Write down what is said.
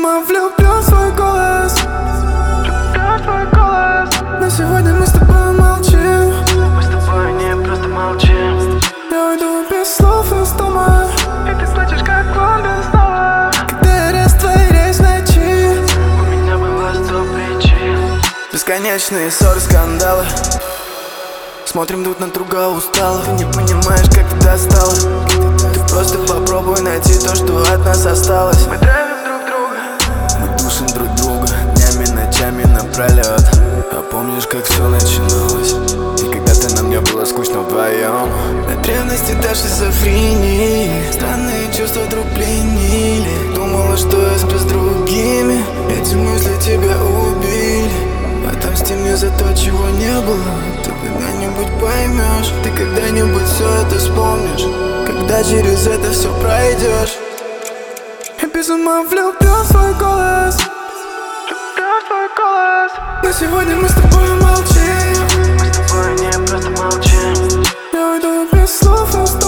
ума влюблен в свой голос. Но сегодня мы с тобой молчим. Мы с тобой не просто молчим. Я уйду без слов из дома, И ты плачешь как Лондон снова. когда я растворяюсь в ночи. У меня было 100 причин. Бесконечные ссоры, скандалы. Смотрим друг на друга устало. Ты не понимаешь, как ты достала. Ты просто попробуй найти то, что от нас осталось. Мы драйвим друг друга. Мы душим друг друга днями, ночами напролет. А помнишь, как все начиналось? И когда-то нам не было скучно вдвоем. От ревности до шизофрении странные чувства вдруг пленили. Думала, что я сплю с другими. Эти мысли тебя убили. Отомсти мне за то, чего не было. Ты когда-нибудь поймешь. Ты когда-нибудь все это вспомнишь. Когда через это все пройдешь. Я без ума влюблен в свой голос. Но сегодня мы с тобой молчим. Мы с тобой не просто молчим. Я уйду без слов из дома.